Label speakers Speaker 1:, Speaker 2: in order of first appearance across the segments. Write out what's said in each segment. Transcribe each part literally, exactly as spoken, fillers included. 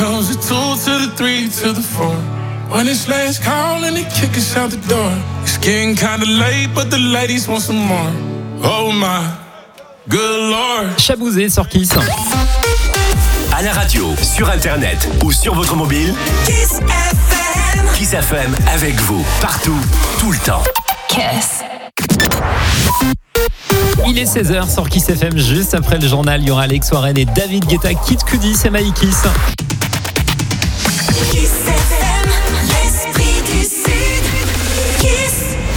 Speaker 1: comes the two to the three to the four. When it's last call and they kick us out the door. It's getting kinda late, but the ladies want some more. Oh my, good lord.
Speaker 2: Chabouzé sur Kiss.
Speaker 3: À la radio, sur internet ou sur votre mobile, Kiss F M. Kiss F M avec vous, partout, tout le temps.
Speaker 4: Kiss.
Speaker 2: Il est seize heures sur Kiss F M, juste après le journal, il y aura Alex Warren et David Guetta, Kid Cudi, c'est My Kiss.
Speaker 4: Kiss F M, l'esprit du Sud. Kiss.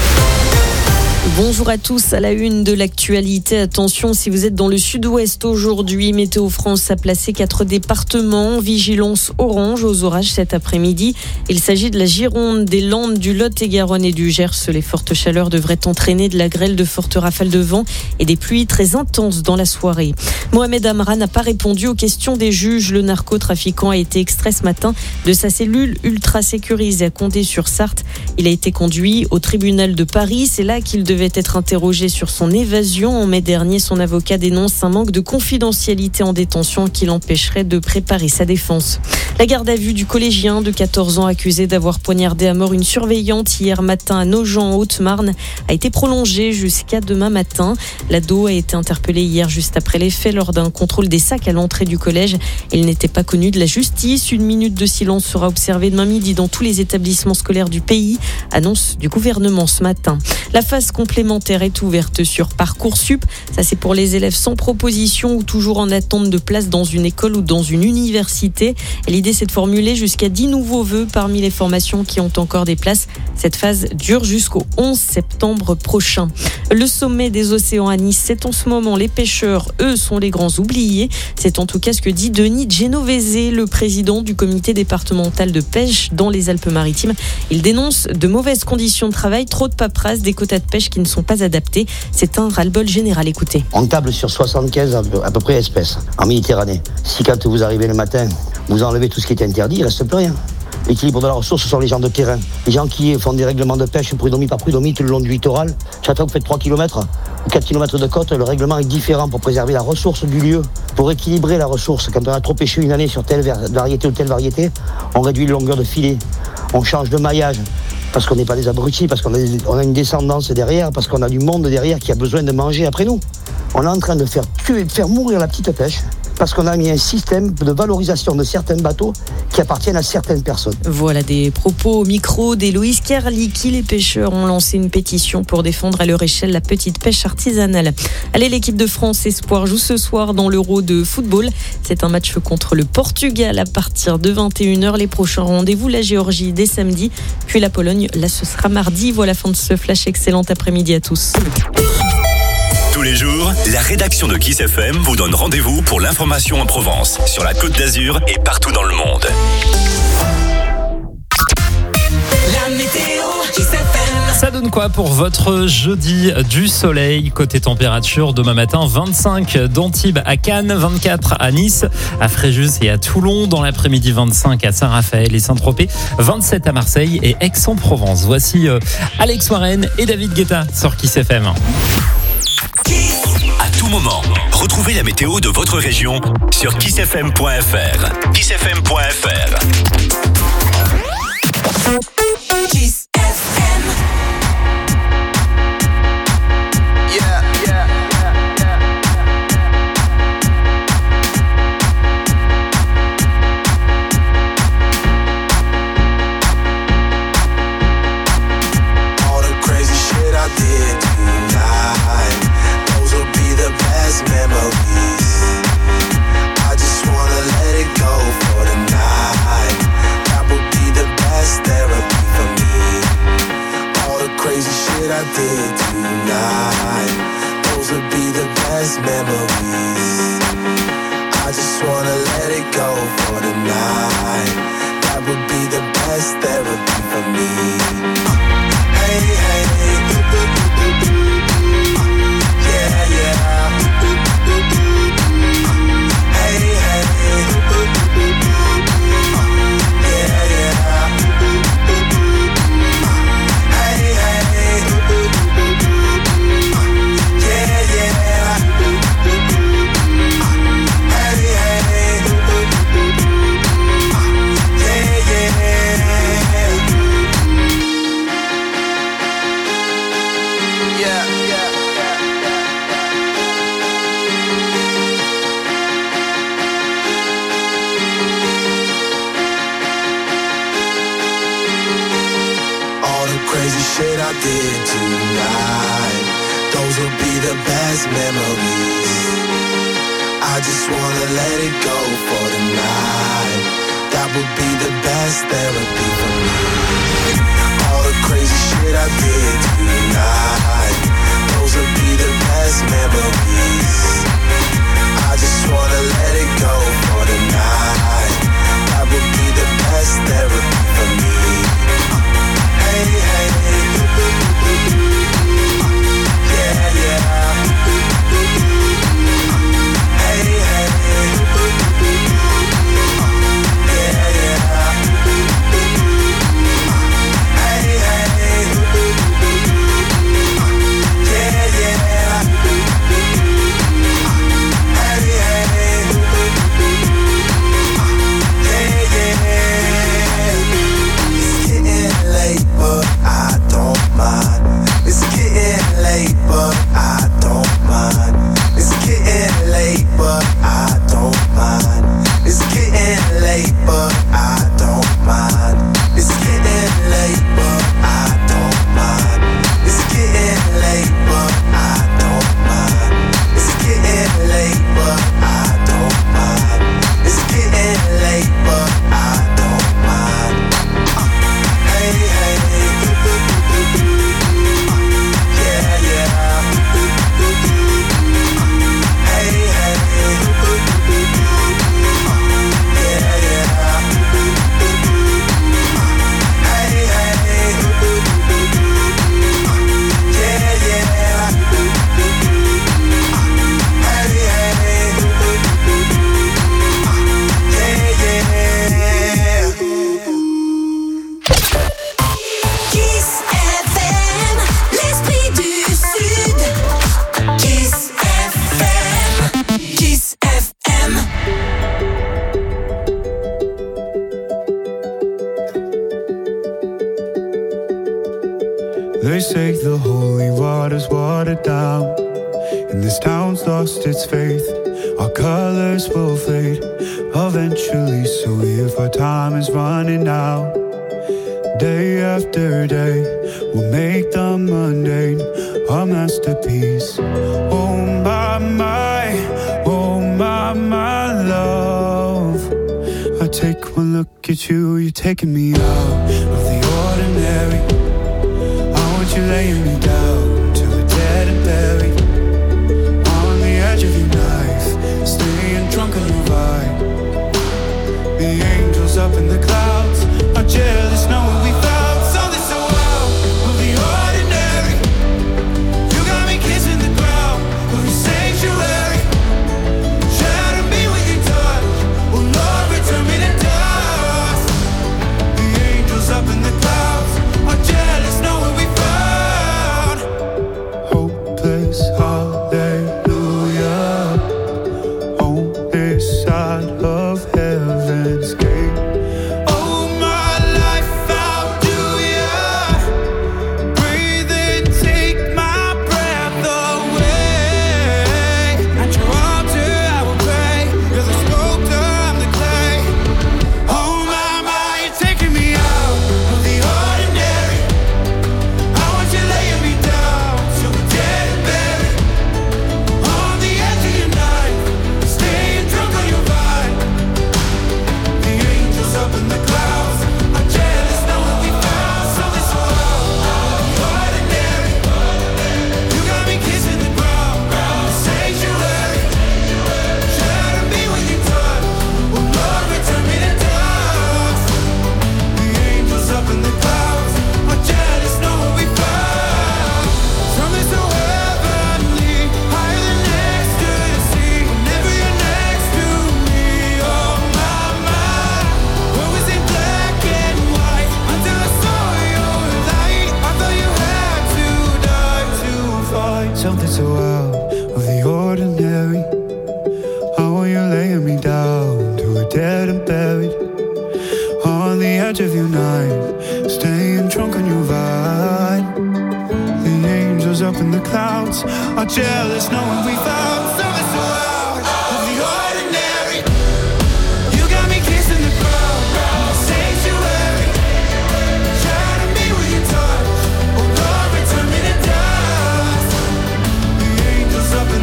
Speaker 5: Bonjour à tous, à la une de l'actualité. Attention, si vous êtes dans le sud-ouest aujourd'hui, Météo France a placé quatre départements en vigilance orange aux orages cet après-midi. Il s'agit de la Gironde, des Landes, du Lot-et-Garonne et du Gers. Les fortes chaleurs devraient entraîner de la grêle, de fortes rafales de vent et des pluies très intenses dans la soirée. Mohamed Amra n'a pas répondu aux questions des juges. Le narcotrafiquant a été extrait ce matin de sa cellule ultra sécurisée à Condé-sur-Sarthe. Il a été conduit au tribunal de Paris. C'est là qu'il devait être interrogé sur son évasion. En mai dernier, son avocat dénonce un manque de confidentialité en détention qui l'empêcherait de préparer sa défense. La garde à vue du collégien de quatorze ans accusé d'avoir poignardé à mort une surveillante hier matin à Nogent en Haute-Marne a été prolongée jusqu'à demain matin. L'ado a été interpellé hier juste après les faits lors d'un contrôle des sacs à l'entrée du collège. Il n'était pas connu de la justice. Une minute de silence sera observée demain midi dans tous les établissements scolaires du pays. Annonce du gouvernement ce matin. La phase complémentaire est ouverte sur Parcoursup. Ça, c'est pour les élèves sans proposition ou toujours en attente de place dans une école ou dans une université. Et l'idée, c'est de formuler jusqu'à dix nouveaux vœux parmi les formations qui ont encore des places. Cette phase dure jusqu'au onze septembre prochain. Le sommet des océans à Nice, c'est en ce moment. Les pêcheurs, eux, sont les grands oubliés. C'est en tout cas ce que dit Denis Genovese, le président du comité départemental de pêche dans les Alpes-Maritimes. Il dénonce de mauvaises conditions de travail, trop de paperasse, des quotas de pêche qui ne sont pas adaptés. C'est un ras-le-bol général. Écoutez.
Speaker 6: On table sur soixante-quinze à peu près espèces en Méditerranée. Si quand vous arrivez le matin, vous enlevez tout ce qui est interdit, il ne reste plus rien. L'équilibre de la ressource, ce sont les gens de terrain. Les gens qui font des règlements de pêche prud'homies par prud'homies tout le long du littoral. Chaque fois que vous faites trois kilomètres ou quatre kilomètres de côte, le règlement est différent pour préserver la ressource du lieu. Pour équilibrer la ressource, quand on a trop pêché une année sur telle variété ou telle variété, on réduit la longueur de filet, on change de maillage. Parce qu'on n'est pas des abrutis, parce qu'on a, on a une descendance derrière, parce qu'on a du monde derrière qui a besoin de manger après nous. On est en train de faire tuer, de faire mourir la petite pêche, parce qu'on a mis un système de valorisation de certains bateaux qui appartiennent à certaines personnes.
Speaker 5: Voilà des propos au micro d'Héloïse Kerliki. Les pêcheurs ont lancé une pétition pour défendre à leur échelle la petite pêche artisanale. Allez, l'équipe de France Espoir joue ce soir dans l'Euro de football. C'est un match contre le Portugal à partir de vingt et une heures. Les prochains rendez-vous, la Géorgie dès samedi, puis la Pologne, là ce sera mardi. Voilà la fin de ce flash. Excellent après-midi à tous.
Speaker 3: Tous les jours, la rédaction de Kiss F M vous donne rendez-vous pour l'information en Provence, sur la Côte d'Azur et partout dans le monde.
Speaker 4: La météo, Kiss F M.
Speaker 2: Ça donne quoi pour votre jeudi du soleil? Côté température, demain matin, vingt-cinq d'Antibes à Cannes, vingt-quatre à Nice, à Fréjus et à Toulon. Dans l'après-midi, vingt-cinq à Saint-Raphaël et Saint-Tropez, vingt-sept à Marseille et Aix-en-Provence. Voici euh, Alex Warren et David Guetta sur Kiss F M.
Speaker 3: À tout moment, retrouvez la météo de votre région sur kiss f m point f r. kiss f m point f r.
Speaker 4: Kiss F M.
Speaker 7: Yeah, yeah, yeah, yeah. All the crazy shit I did tonight, those will be the best memories. I just wanna let it go for the night. That would be the best therapy for me. All the crazy shit I did tonight, those would be the best memories. I just wanna let it go for the night. That would be the best therapy for me. Hey, hey, yeah, yeah. Hey, hey, yeah, yeah. Hey, hey, yeah, yeah. Hey, hey, best memories. I just wanna let it go for tonight. That would be the best therapy for me. All the crazy shit I did tonight, those would be the best memories. I just wanna let it go for tonight. That would be the best therapy for me. Hey, hey, yeah, yeah. Hey, hey, yeah, yeah. Hey, hey, yeah, yeah. Hey, hey, yeah, yeah. It's getting late, but I don't mind. It's getting late, but I don't mind. It's getting late, but I don't mind. It's getting late, but I don't mind. It's getting late, but I don't mind. It's getting late, but I don't mind. It's getting late, but I don't mind. It's getting late, but I don't mind. Uh, hey, hey, yeah, yeah. Hey, hey, yeah, yeah. Hey, hey, yeah, yeah. Hey, hey, yeah, yeah.
Speaker 4: Kiss F M, l'esprit du Sud. Kiss F M, Kiss F M.
Speaker 8: They say the holy water's watered down, and this town's lost its faith. Our colors will fade eventually, so if our time is running out, day after day, we'll make the mundane a masterpiece. Oh my, my, oh my, my love. I take one look at you, you're taking me out of the ordinary. I want you laying me down till we're dead and buried, on the edge of your knife, staying drunk on your vibe. The angels up in the clouds are jealous knowing we found something so out of the ordinary. You got me kissing the ground of your sanctuary. Shatter me with your touch, oh Lord, return me to dust. The angels up in the clouds are jealous knowing we found hopeless hallelujah on this side of heaven's gate. Oh my life, how do ya breathe and take my breath away? At your altar I will pray. You're the sculptor, I'm the clay. Oh my, my, you're taking me out of the ordinary. I want you laying me down till we're dead and buried, on the edge of your knife, staying drunk on your vine. The angels up in the clouds are jealous knowing we found something so out of the ordinary. You got me kissing the ground, the sanctuary. Shatter me with your touch, oh Lord, return me to dust. The angels up in the clouds are jealous knowing we found something so heavenly, higher than ecstasy. Whenever you're next to me, oh my, my. What was in black and white until I saw your light? I thought you had to die to find something so out of the ordinary. I want you laying me down till we're dead and buried, on the edge of your knife, staying drunk on your vine. The angels up in the clouds are jealous knowing we found something so out of the ordinary. You got me kissing the ground, the sanctuary. Shatter me with your touch, oh Lord, return me to dust. The angels up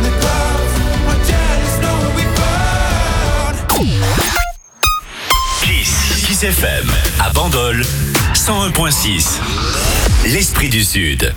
Speaker 3: Kiss F M, à Bandol, cent un virgule six. L'esprit du Sud.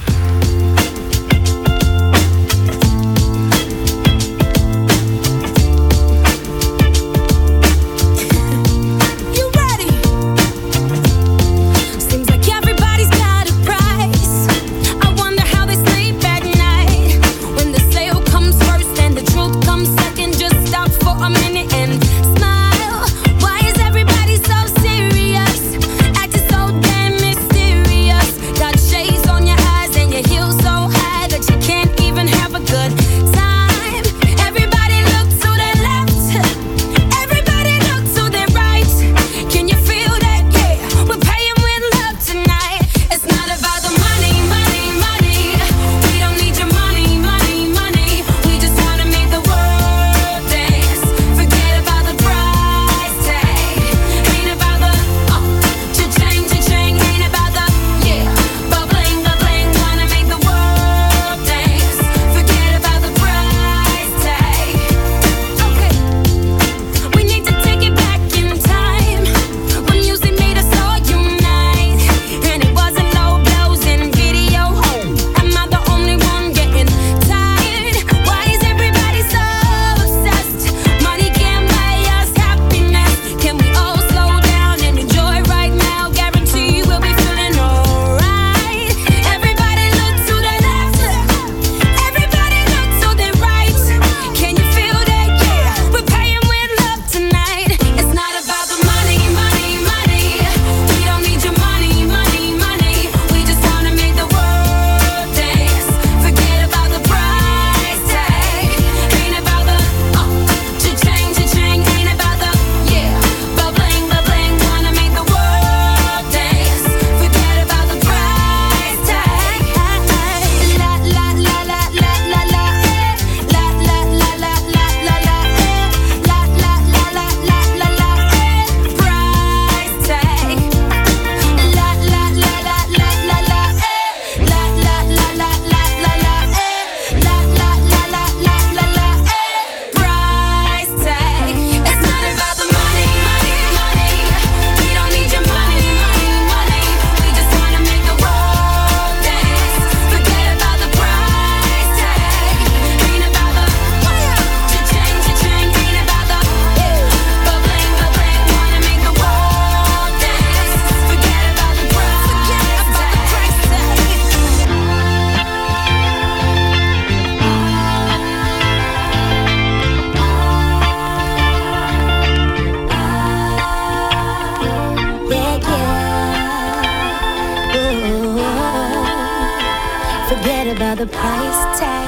Speaker 4: about the price tag.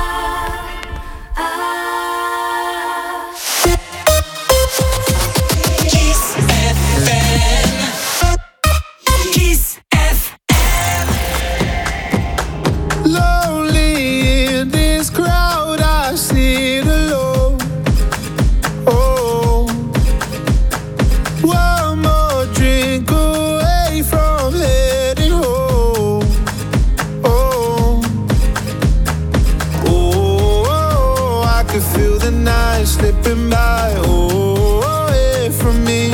Speaker 9: Kiss F M. Kiss F M.
Speaker 8: Lonely in this crowd, I sit alone. Oh, one more drink away from heading home. Oh, oh, I can feel the night slipping by. Oh, away from me.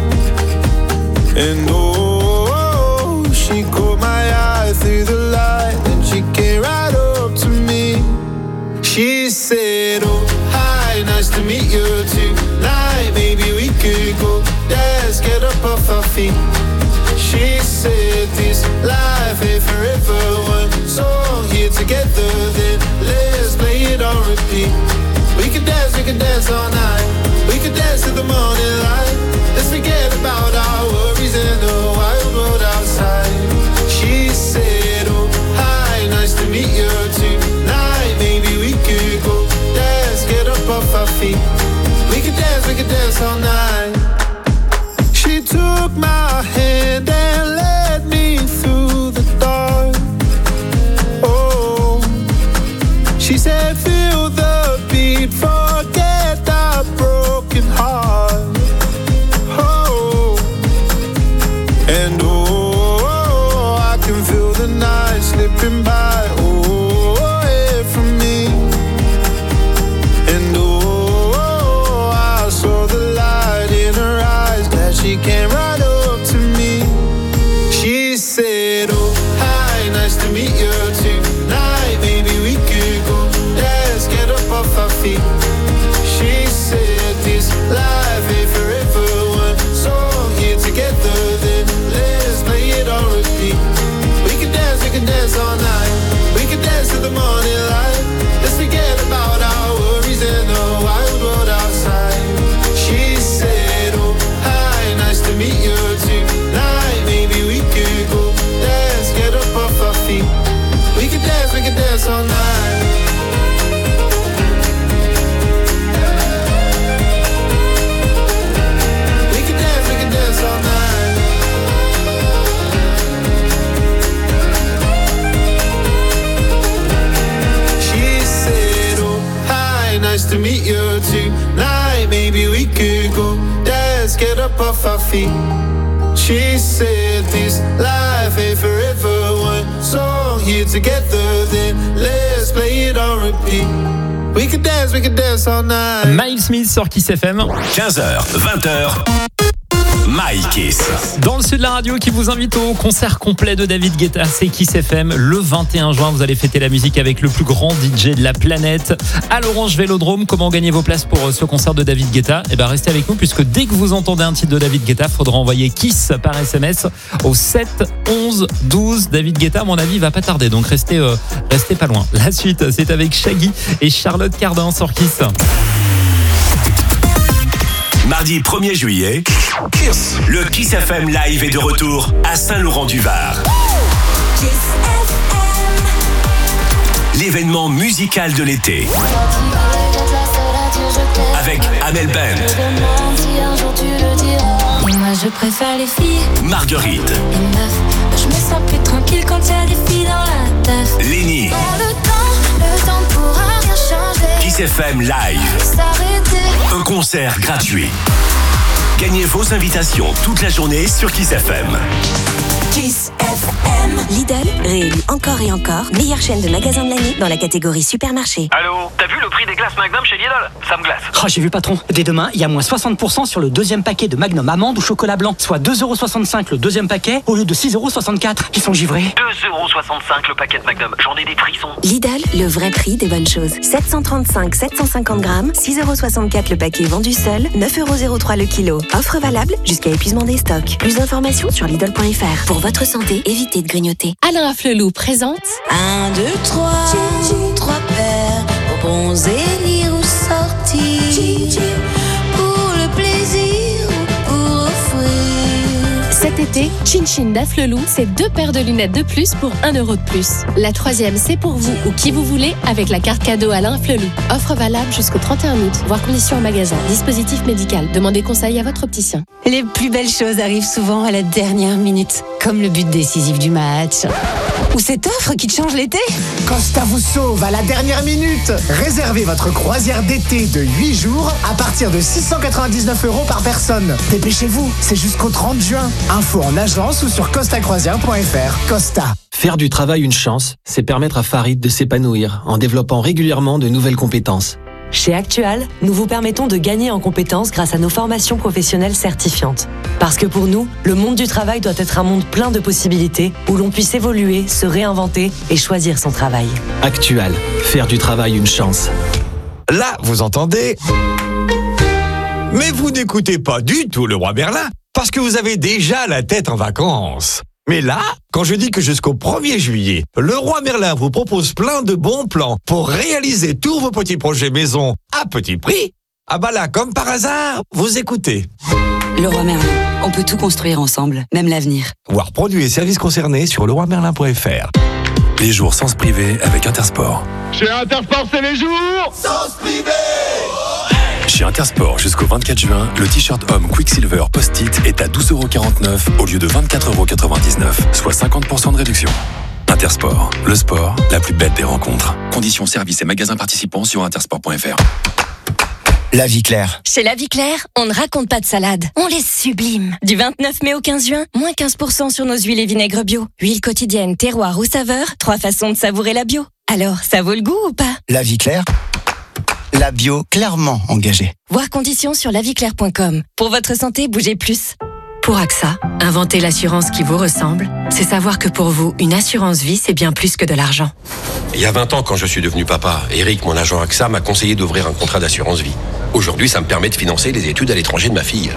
Speaker 8: And oh, she caught my eye through the light, and she came right up to me. She said, oh, hi, nice to meet you tonight. Maybe we could go dance, get up off our feet. She said, this life ain't forever. One song here together, then let's play it on repeat. We could dance, we could dance all night. We could dance till the morning light. Let's forget about our worries in the wild world outside. She said, oh, hi, nice to meet you tonight. Maybe we could go dance, get up off our feet. We could dance, we could dance all night. She took my hand and led me through the dark. Oh, she said, feel the beat, forget that broken heart. Oh, and oh, I can feel the night slipping by. Oh, away from me. And oh, I saw the light in her eyes that she came right over. meet you tonight. Maybe we could go dance, get up off our feet. She said this life ain't forever. One song here together, then let's play it on repeat. We could dance, we could dance all night.
Speaker 2: Miles Smith sur Kiss F M.
Speaker 3: quinze heures, vingt heures. My Kiss.
Speaker 2: Dans le sud de la radio qui vous invite au concert complet de David Guetta, c'est Kiss F M. Le vingt et un juin, vous allez fêter la musique avec le plus grand D J de la planète à l'Orange Vélodrome. Comment gagner vos places pour ce concert de David Guetta? Eh ben restez avec nous, puisque dès que vous entendez un titre de David Guetta, faudra envoyer Kiss par S M S au sept onze douze. David Guetta, à mon avis, il va pas tarder, donc restez, euh, restez pas loin. La suite, c'est avec Shaggy et Charlotte Cardin sur Kiss.
Speaker 3: Mardi premier juillet, Kiss. Le Kiss F M Live est de retour à Saint-Laurent-du-Var. L'événement musical de l'été. Avec Amel Bent,
Speaker 10: Et moi je préfère les filles,
Speaker 3: Marguerite,
Speaker 10: les meufs. Je me sens plus tranquille quand il y a des filles dans la teuf.
Speaker 3: Lénie.
Speaker 10: Dans le temps, le temps ne pourra rien changer.
Speaker 3: Kiss F M Live.
Speaker 10: S'arrêter.
Speaker 3: Un concert gratuit. Gagnez vos invitations toute la journée sur Kiss F M.
Speaker 4: Kiss F M. Lidl, réélu encore et encore, meilleure chaîne de magasins de l'année dans la catégorie supermarché.
Speaker 11: Allô, t'as vu le prix des glaces Magnum chez Lidl? Ça me glace.
Speaker 12: Oh, j'ai vu patron. Dès demain, il y a moins soixante pour cent sur le deuxième paquet de Magnum amande ou chocolat blanc, soit deux euros soixante-cinq le deuxième paquet au lieu de six euros soixante-quatre. Ils sont givrés.
Speaker 11: deux euros soixante-cinq le paquet de Magnum. J'en ai des frissons.
Speaker 4: Lidl, le vrai prix des bonnes choses. sept cent trente-cinq sept cent cinquante grammes, six euros soixante-quatre le paquet vendu seul, neuf euros zéro trois le kilo. Offre valable jusqu'à épuisement des stocks. Plus d'informations sur Lidl point F R. Pour votre santé, évitez de grignoter.
Speaker 13: Alain Afflelou présente
Speaker 4: Un, deux, trois, trois paires, bons élire ou sortir, pour le plaisir ou pour offrir.
Speaker 13: cet été, Chin Chin d'Afflelou, c'est deux paires de lunettes de plus pour un euro de plus. La troisième, c'est pour vous ou qui vous voulez avec la carte cadeau Alain Afflelou. Offre valable jusqu'au trente et un août, voire conditions en magasin. Dispositif médical. Demandez conseil à votre opticien.
Speaker 14: Les plus belles choses arrivent souvent à la dernière minute, comme le but décisif du match. Ou cette offre qui te change l'été.
Speaker 15: Costa vous sauve à la dernière minute. Réservez votre croisière d'été de huit jours à partir de six cent quatre-vingt-dix-neuf euros par personne. Dépêchez-vous, c'est jusqu'au trente juin. Info en agence ou sur costa croisière point F R. Costa.
Speaker 16: Faire du travail une chance, c'est permettre à Farid de s'épanouir en développant régulièrement de nouvelles compétences.
Speaker 17: Chez Actual, nous vous permettons de gagner en compétences grâce à nos formations professionnelles certifiantes. Parce que pour nous, le monde du travail doit être un monde plein de possibilités où l'on puisse évoluer, se réinventer et choisir son travail.
Speaker 16: Actual, faire du travail une chance.
Speaker 18: Là, vous entendez? Mais vous n'écoutez pas du tout le roi Merlin, parce que vous avez déjà la tête en vacances. Mais là, quand je dis que jusqu'au premier juillet, le roi Merlin vous propose plein de bons plans pour réaliser tous vos petits projets maison à petit prix, ah bah là, comme par hasard, vous écoutez.
Speaker 19: Le roi Merlin, on peut tout construire ensemble, même l'avenir.
Speaker 18: Voir produits et services concernés sur le roi merlin point F R.
Speaker 3: Les jours sens privé avec Intersport.
Speaker 8: Chez Intersport, c'est les jours sens privé.
Speaker 3: Chez Intersport, jusqu'au vingt-quatre juin, le t-shirt homme Quicksilver Post-it est à douze euros quarante-neuf au lieu de vingt-quatre euros quatre-vingt-dix-neuf, soit cinquante pour cent de réduction. Intersport, le sport, la plus belle des rencontres. Conditions, services et magasins participants sur intersport point F R.
Speaker 20: La Vie Claire.
Speaker 21: Chez La Vie Claire, on ne raconte pas de salade, on les sublime. Du vingt-neuf mai au quinze juin, moins quinze pour cent sur nos huiles et vinaigres bio. Huile quotidienne, terroir ou saveur, trois façons de savourer la bio. Alors, ça vaut le goût ou pas?
Speaker 20: La Vie Claire. La bio clairement engagée.
Speaker 21: Voir conditions sur la vie claire point com. Pour votre santé, bougez plus.
Speaker 22: Pour AXA, inventer l'assurance qui vous ressemble, c'est savoir que pour vous, une assurance vie, c'est bien plus que de l'argent.
Speaker 23: Il y a vingt ans, quand je suis devenu papa, Eric, mon agent AXA, m'a conseillé d'ouvrir un contrat d'assurance vie. Aujourd'hui, ça me permet de financer les études à l'étranger de ma fille.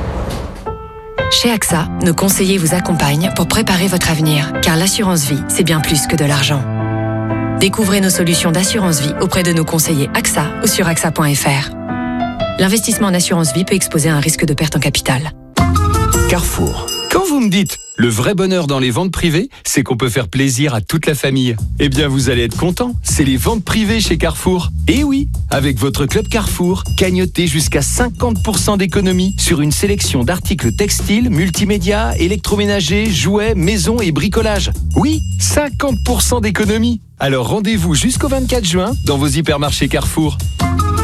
Speaker 22: Chez AXA, nos conseillers vous accompagnent pour préparer votre avenir, car l'assurance vie, c'est bien plus que de l'argent. Découvrez nos solutions d'assurance vie auprès de nos conseillers AXA ou sur A X A point F R. L'investissement en assurance vie peut exposer à un risque de perte en capital.
Speaker 24: Carrefour. Quand vous me dites le vrai bonheur dans les ventes privées, c'est qu'on peut faire plaisir à toute la famille. Eh bien, vous allez être content. C'est les ventes privées chez Carrefour. Et oui, avec votre club Carrefour, gagnotez jusqu'à cinquante pour cent d'économie sur une sélection d'articles textiles, multimédia, électroménagers, jouets, maison et bricolage. Oui, cinquante pour cent d'économie. Alors rendez-vous jusqu'au vingt-quatre juin dans vos hypermarchés Carrefour.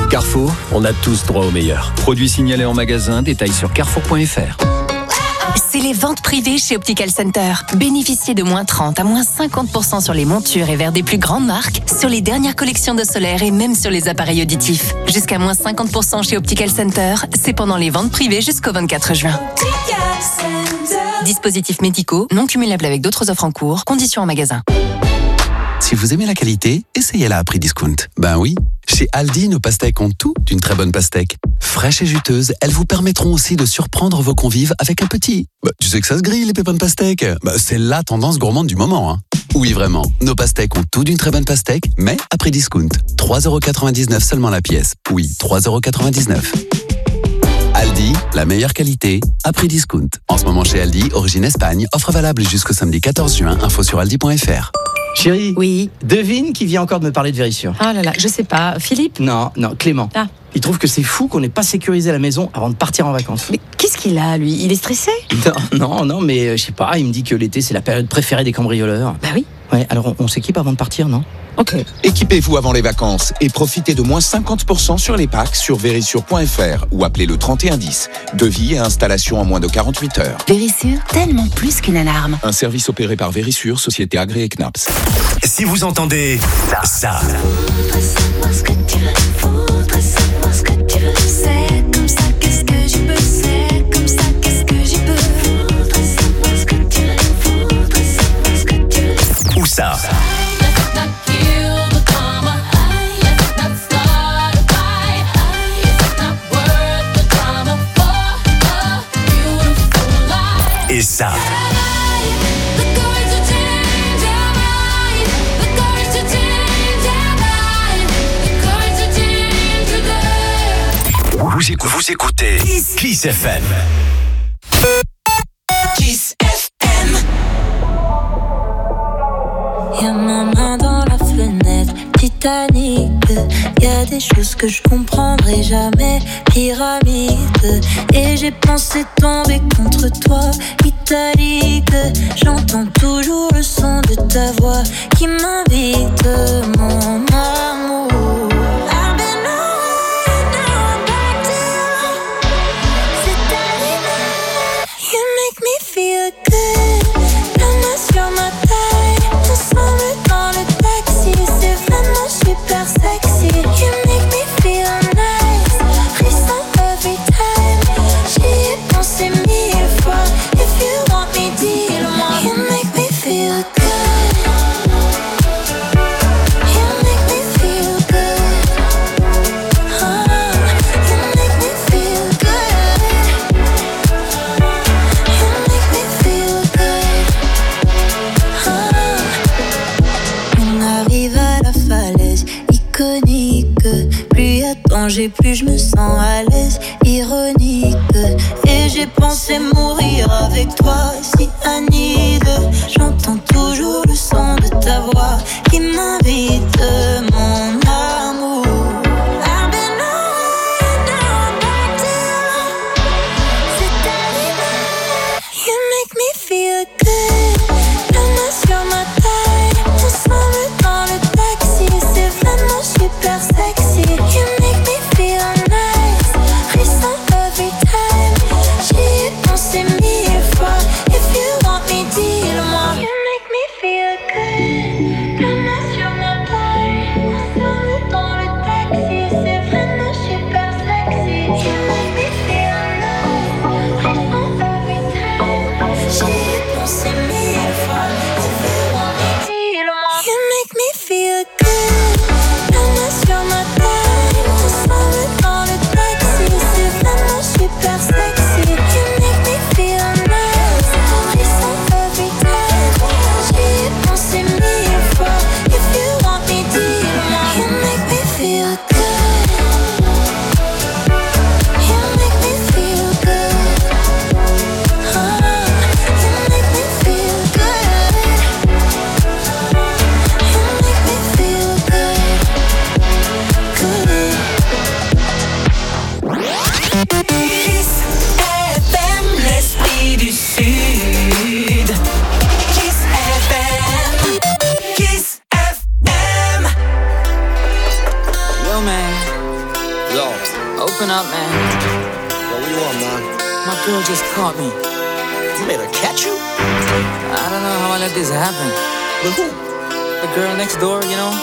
Speaker 24: Carrefour, on a tous droit au meilleur. Produits signalés en magasin, détails sur carrefour point f r.
Speaker 22: C'est les ventes privées chez Optical Center. Bénéficiez de moins trente à moins cinquante pour cent sur les montures et verres des plus grandes marques, sur les dernières collections de solaire et même sur les appareils auditifs. Jusqu'à moins cinquante pour cent chez Optical Center, c'est pendant les ventes privées jusqu'au vingt-quatre juin. Dispositifs médicaux, non cumulables avec d'autres offres en cours, conditions en magasin.
Speaker 1: Si vous aimez la qualité, essayez-la à prix discount. Ben oui, chez Aldi, nos pastèques ont tout d'une très bonne pastèque. Fraîches et juteuses, elles vous permettront aussi de surprendre vos convives avec un petit. Bah, tu sais que ça se grille, les pépins de pastèque. Bah, c'est la tendance gourmande du moment. Hein. Oui, vraiment, nos pastèques ont tout d'une très bonne pastèque, mais à prix discount. trois euros quatre-vingt-dix-neuf seulement la pièce. Oui, trois euros quatre-vingt-dix-neuf. Aldi, la meilleure qualité, à prix discount. En ce moment chez Aldi, origine Espagne, offre valable jusqu'au samedi quatorze juin, info sur aldi point f r.
Speaker 5: Chérie, oui. Devine qui vient encore de me parler de Vérissure.
Speaker 14: Ah là là, je sais pas. Philippe?
Speaker 5: Non, non, Clément.
Speaker 14: Ah.
Speaker 5: Il trouve que c'est fou qu'on n'ait pas sécurisé la maison avant de partir en vacances.
Speaker 14: Mais qu'est-ce qu'il a, lui? Il est stressé?
Speaker 5: Non, non, non, mais euh, je sais pas, il me dit que l'été c'est la période préférée des cambrioleurs.
Speaker 14: Bah oui.
Speaker 5: Ouais, alors on, on s'équipe avant de partir, non?
Speaker 14: Ok.
Speaker 6: Équipez-vous avant les vacances et profitez de moins cinquante pour cent sur les packs sur vérissure point f r ou appelez le trente et un dix. Devis et installation en moins de quarante-huit heures.
Speaker 14: Vérissure, tellement plus qu'une alarme.
Speaker 6: Un service opéré par Vérissure, société agréée C N A P S.
Speaker 7: Si vous entendez ça,
Speaker 10: C'est comme ça, qu'est-ce que j'y peux? C'est comme ça, qu'est-ce que j'y peux?
Speaker 7: ou ça. Et ça. Vous écoutez, vous écoutez Kiss, Kiss F M.
Speaker 10: Kiss F M. Y'a ma main dans la fenêtre, Titanic. Y'a des choses que je comprendrai jamais, pyramide. Et j'ai pensé tomber contre toi, italique. J'entends toujours le son de ta voix qui m'invite, mon amour. Feel good, la main sur ma taille, ensemble dans le taxi, c'est vraiment super sexy. You make me feel nice, frisson every time. J'y ai pensé mille fois, if you want me, dis-le-moi. You make me feel good, you make me feel good, oh, you make me feel good. Iconique, plus y a de danger, plus je me sens à l'aise, ironique. Et j'ai pensé mourir avec toi, si Anide. J'entends toujours le son de ta voix qui m'invite, mon amour. I've been away, now I'm back to you. C'est terminé, you make me feel good. La main sur ma taille, ensemble dans le taxi, c'est vraiment super sexy. You make me feel nice, frisson every time. J'y ai pensé mille fois, if you want me, dis-le-moi. You make me feel good. La main sur ma taille, ensemble dans le taxi, c'est vraiment super sexy. You make me feel nice, frisson every time. J'y ai pensé mille fois, if you want me, dis-le-moi. You make me feel good. La main sur ma taille, ensemble dans le taxi, c'est vraiment super sexy. You make me feel nice, frisson every time. J'y ai pensé mille fois, if you want me, dis-le-moi. You make me feel good, you make me feel good, oh, you make me feel good, you make me feel good, good.
Speaker 9: Kiss F M, l'esprit du Sud. Kiss F M. Kiss F M.
Speaker 25: Yo man,
Speaker 2: Open up, man.
Speaker 4: Yo, what you want, man?
Speaker 2: My girl just caught me.
Speaker 4: You made her catch you?
Speaker 2: I don't know how I let this happen.
Speaker 4: With who?
Speaker 2: The girl next door, you know?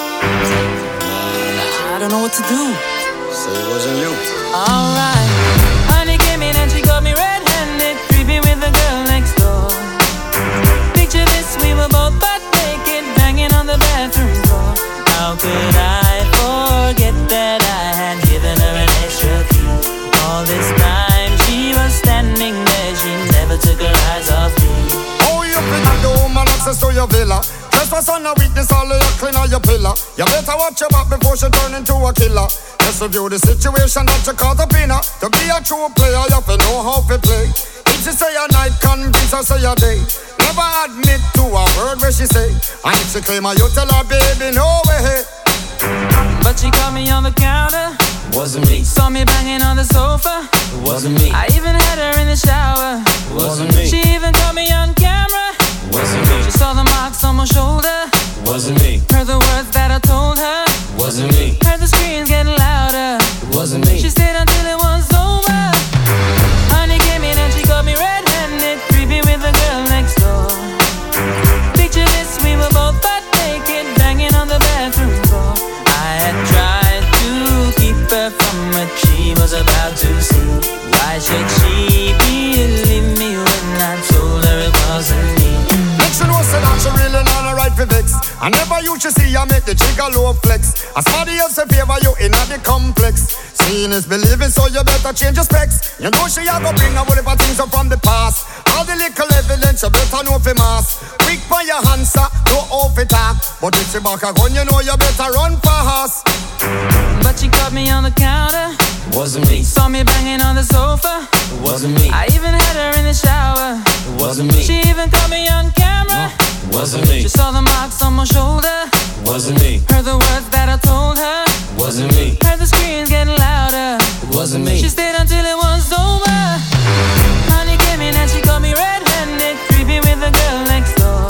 Speaker 2: I don't know what to do.
Speaker 4: So it wasn't you.
Speaker 2: Alright. Honey came in and she got me red-handed, creepy with the girl next door. Picture this, we were both butt naked, banging on the bathroom door. How could I forget that I had given her an extra key? All this time she was standing there, she never took her eyes off me.
Speaker 11: Oh, you think the woman access to your villa? Trespass on a weakness, all of your clean on your pillar. You better watch your back before she turn into a killer. Just review the situation that you call the winner. To be a true player, you have to know how to play. If she say a night, convince her say a day. Never admit to a word where she say. And if she claim her, you tell her, baby, no way.
Speaker 2: But she caught me on the counter.
Speaker 4: Wasn't me.
Speaker 2: Saw me banging on the sofa.
Speaker 4: Wasn't me.
Speaker 2: I even had her in the shower.
Speaker 4: Wasn't me.
Speaker 2: She even caught me on camera.
Speaker 4: Wasn't me.
Speaker 2: She saw the marks on my shoulder.
Speaker 4: Wasn't me.
Speaker 2: Heard the words that I told her.
Speaker 4: Wasn't me.
Speaker 2: Heard the screams getting louder.
Speaker 4: Wasn't me.
Speaker 2: She stayed until it was over. Honey came in and she got me red-handed, creepy with the girl next door. Picture this, we were both butt naked, banging on the bathroom floor. I had tried to keep her from what she was about to see. Why should she believe me when I told her it wasn't me?
Speaker 11: Make sure no say that she really not a right for vex. I never used to see I make the jigger low flex. As somebody else in favor you in the complex. Seeing is believing, so you better change your specs. You know she a go bring a whole heap of things up from the past. All the little evidence you better know for mass. Quick for your answer, no off it talk. But if she back a gun, you know you better run fast.
Speaker 2: But she caught me on the counter.
Speaker 4: Wasn't me.
Speaker 2: Saw me banging on the sofa.
Speaker 4: Wasn't me.
Speaker 2: I even had her in the shower.
Speaker 4: Wasn't me.
Speaker 2: She even caught me on camera.
Speaker 4: Wasn't me.
Speaker 2: She saw the marks on my shoulder.
Speaker 4: Wasn't me.
Speaker 2: Heard the words that I told her.
Speaker 4: Wasn't me.
Speaker 2: Heard the screams getting louder.
Speaker 4: Wasn't me.
Speaker 2: She stayed until it was over. Honey came in and she got me red-handed, creepy with the girl next door.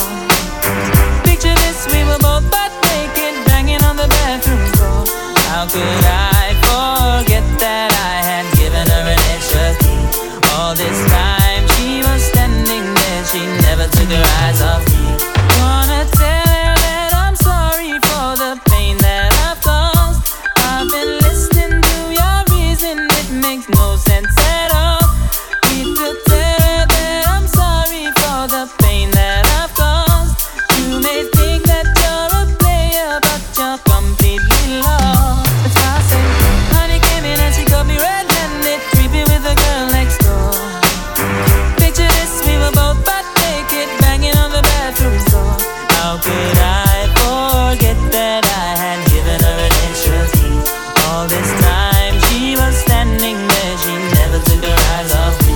Speaker 2: Picture this, we were both butt naked, banging on the bathroom floor. How could I forget that I had given her an extra key? All this time she was standing there, she never took her eyes off me. Wanna tell her that I'm sorry for the pain that I've caused. I've been listening to your reason, it makes no sense at all. Need to tell her that I'm sorry for the pain that I've caused. You may think that you're a player, but you're completely lost. That's why I say, honey came in and she got me red-handed, creepy with the girl next door. Picture this, we were both butt naked, banging on the bathroom door. How could I forget that I had given her an extra key? All this time she was standing there, she never took her eyes off me.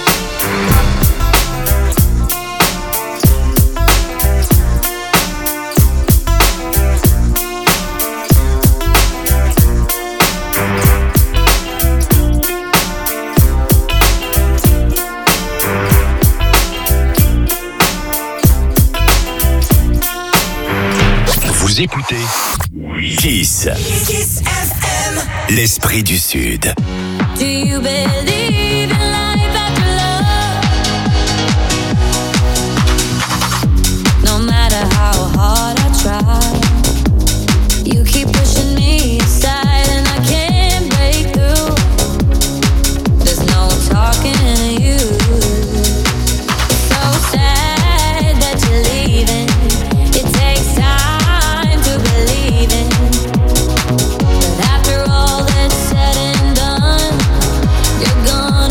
Speaker 7: Vous écoutez Kiss.
Speaker 9: Kiss F M.
Speaker 7: L'esprit du Sud.
Speaker 10: Do you believe in life after love? No matter how hard I try, you keep pushing me aside and I can't break through. There's no talking to you. It's so sad that you're leaving. It takes time to believe in. But after all that's said and done, you're gone.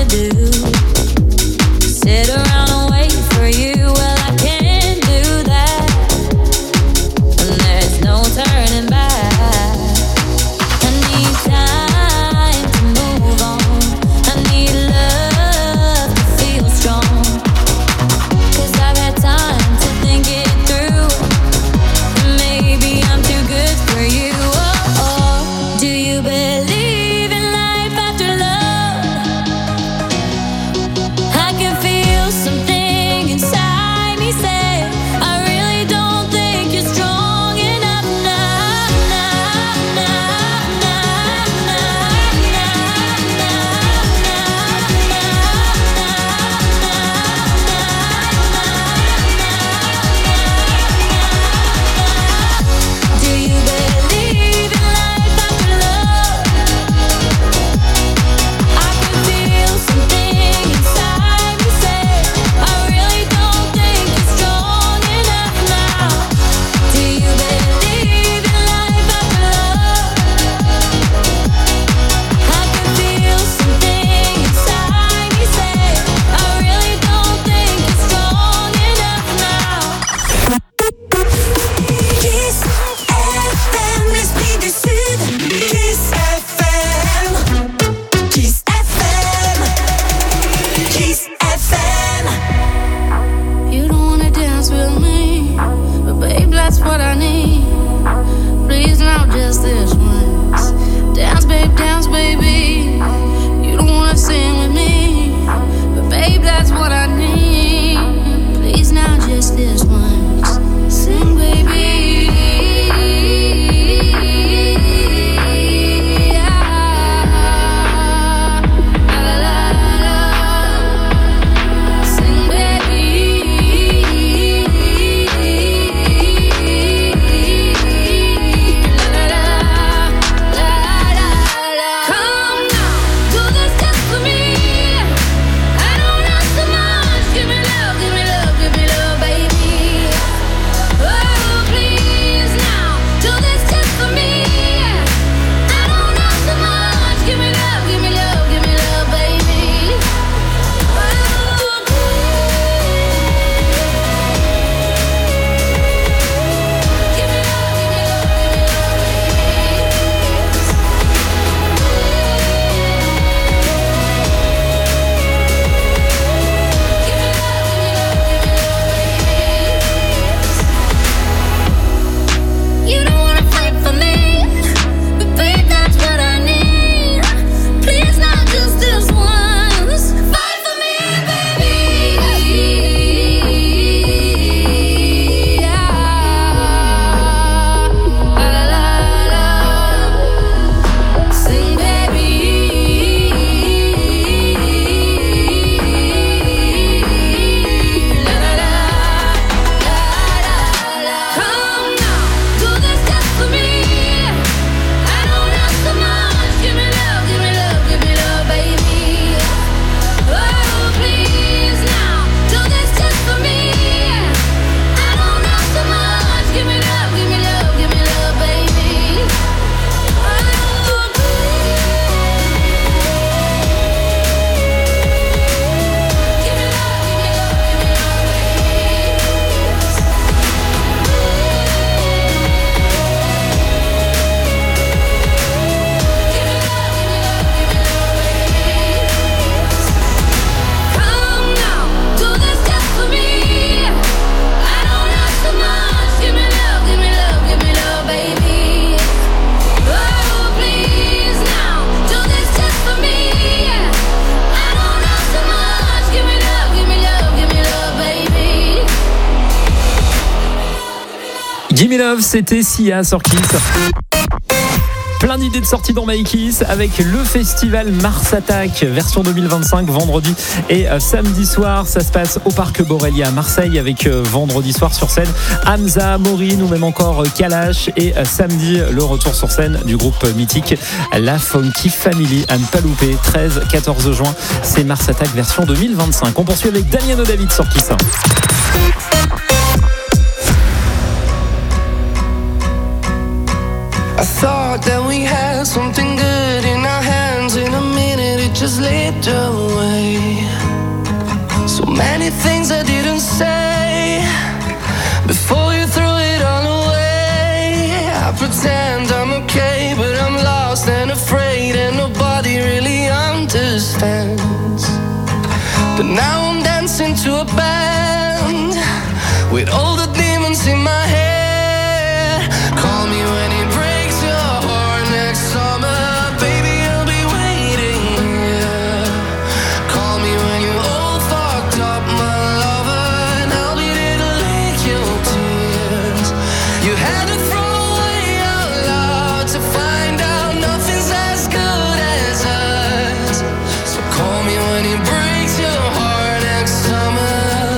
Speaker 10: do? Sit around and wait for you. Well, I can't do that. And there's no turning back. I need time to move on. I need love to feel strong. 'Cause I've had time to think it through. Maybe I'm too good for you. Oh, oh. Do you believe in life after love? I can feel something inside me say, I really don't think you're strong enough. Nah, nah, nah, nah, nah, Do you believe in life after love? I can feel something inside me say, I really don't think you're strong enough now. Do you believe in life after love? I can feel something inside me say, I really don't think you're strong enough now. Kiss F M, l'esprit du Sud. Kiss F M. Kiss F M. Kiss F M. You don't wanna dance with me, but babe, that's what I need. Please now, just this once. Dance, babe, dance, baby. You don't wanna sing with me, but babe, that's what I need. Please now, just this once. Sing, baby. Sing, Come now, do this just for me. I don't ask so much. Give me love, give me love, give me love, baby. Oh, please now, do this just for me. I don't ask so much. Give me love, give me love, give me love, baby. Oh, give me love, give me love, give me You don't wanna fight for me, but babe, that's what I need. Please not just this once. Fight for me, baby. La la la la. Sing, baby. La la la la la. Come now, do this just for me. I don't ask so much. Give me love, give me love, give me love, baby. Oh, please now, do this just for me. I don't ask so much. Give me love, give me love, give me love, baby. Oh, please. Give me love, give me love, give me Come now, do this just for me. I don't ask so much. Give me love, give me love, give me love, baby. Oh, please now, do this just for me. I don't ask so much. Give me love, give me love, give me love, baby.
Speaker 12: Gimme Love, c'était Sia sur Kiss. Plein d'idées de sorties dans My Kiss avec le festival Mars Attack version deux mille vingt-cinq vendredi et euh, samedi soir. Ça se passe au Parc Borelli à Marseille avec euh, vendredi soir sur scène Hamza, Maureen ou même encore euh, Kalash et euh, samedi le retour sur scène du groupe euh, mythique La Funky Family à ne pas louper. treize quatorze juin, c'est Mars Attack version deux mille vingt-cinq. On poursuit avec Damiano David sur Kiss.
Speaker 13: I thought that we had something good in our hands. In a minute it just slipped away.
Speaker 2: pretend I'm okay, but I'm lost and afraid, and nobody really understands. But now I'm dancing to a band with all the demons in my head. Call me when it breaks your heart next summer, baby, I'll be waiting here. Call me when you're all fucked up, my lover, and I'll be there to lick your tears. You had to throw away out loud to find out nothing's as good as us. So call me when it breaks your heart next summer.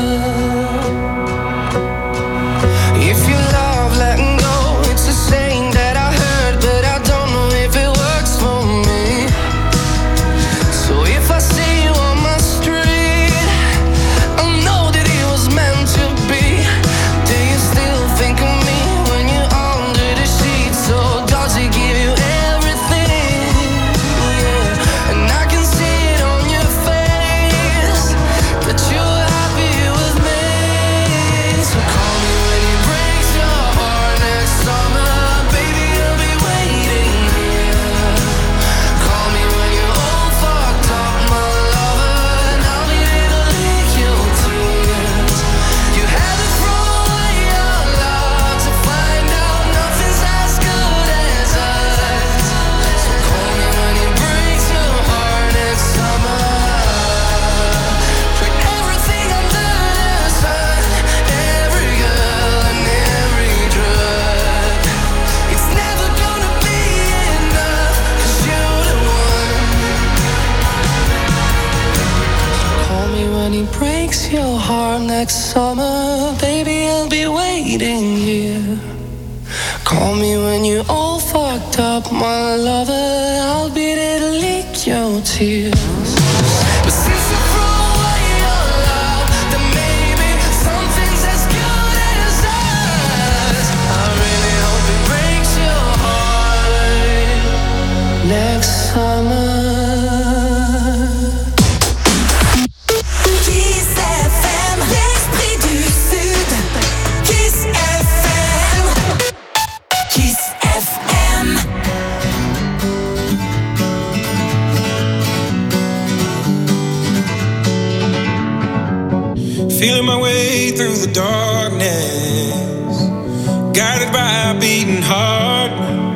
Speaker 2: If you love letting go, it's a saying that I heard, but I don't know if it works for me. So if I see you on my street, I know that it was meant to be. Do you still think of me when you're under the sheets? Or does it give you everything? Yeah. And I can see it on your face that you're happy with me. So call me when it breaks your heart next summer, baby, I'll be waiting here. Call me when you're all fucked up, my lover, and I'll be there to lick your tears. You had to throw away out loud to find out nothing's as good as us. So call me when it breaks your heart next summer. Put everything under the sun, every girl and every drug. It's never gonna be enough, 'cause you're the one. Call me when it breaks your heart next summer, baby, I'll be waiting here. Call me when you're all fucked up, my lover, I'll be there to lick your tears. But since you throw away your love, then maybe something's as good as us. I really hope it breaks your heart next summer.
Speaker 9: Kiss F M, l'esprit du Sud. Kiss F M. Kiss F M.
Speaker 8: Feeling my way through the darkness, guided by a beating heart.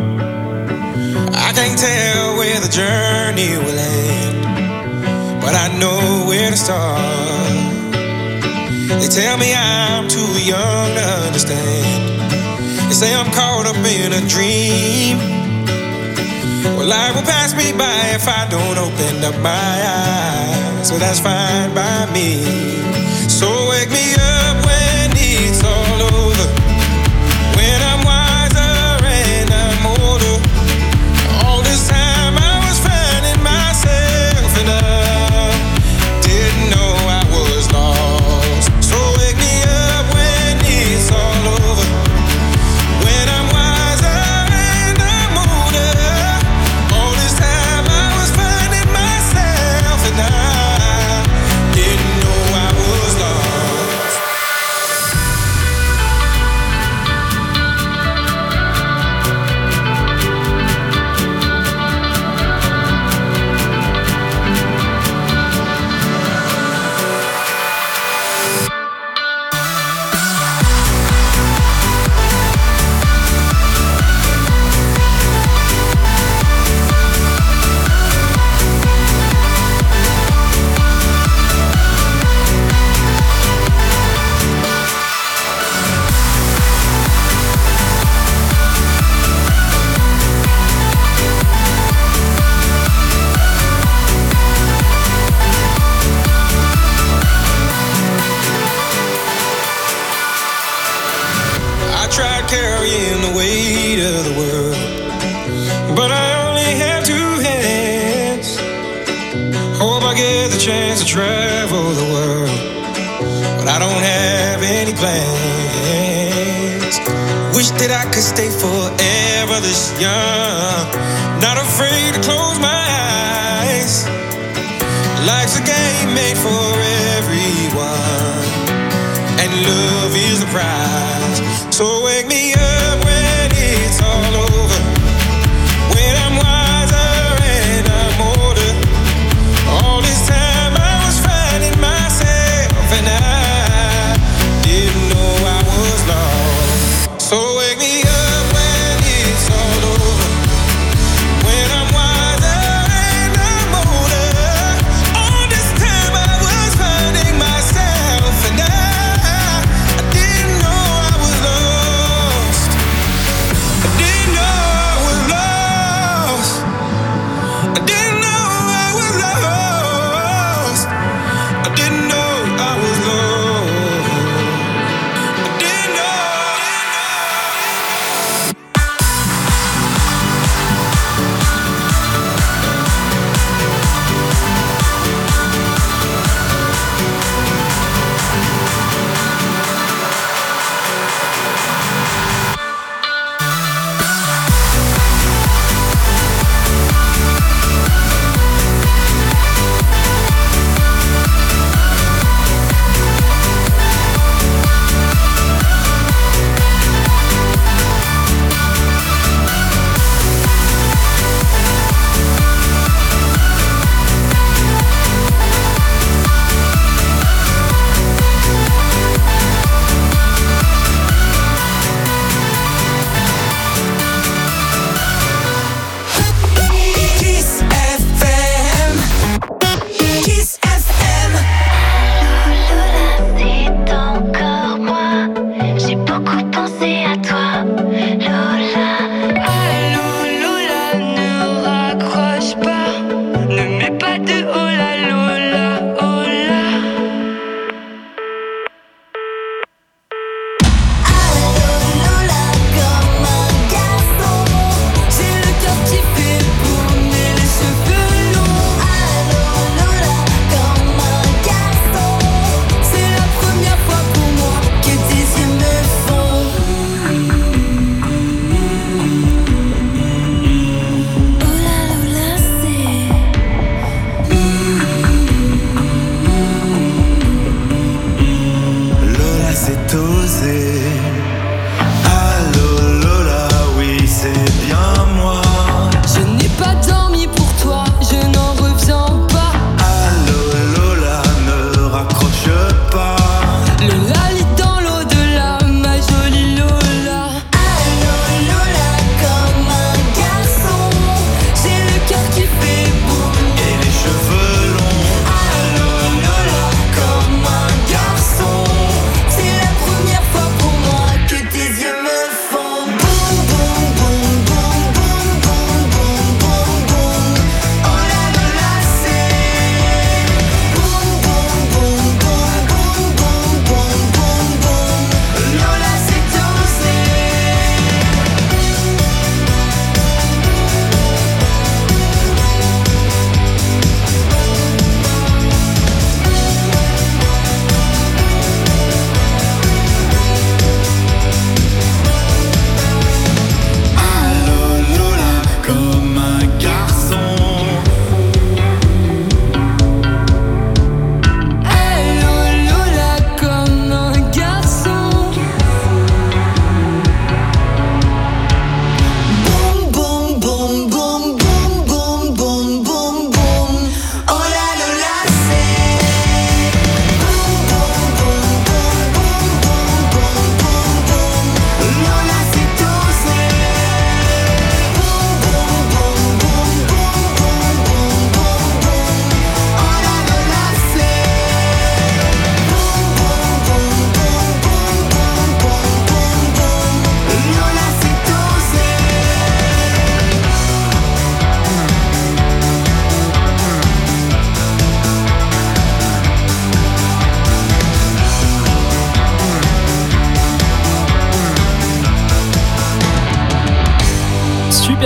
Speaker 8: I can't tell where the journey will end, but I know where to start. They tell me I'm too young to understand. They say I'm caught up in a dream. Well, life will pass me by if I don't open up my eyes, so that's fine by me. So wake me up when it's all over, when I'm wiser and I'm older. All this time I was finding myself and I didn't know I was lost. So wake me up when it's all over, when I'm wiser and I'm older. All this time I was finding myself and I didn't know I was lost. I tried carrying the weight of the world, but I only have two hands. Hope I get the chance to travel the world, but I don't have any plans. Wish that I could stay forever this young, not afraid to close my eyes. Life's a game made for everyone, and love is the prize. So wake me up when it's all over.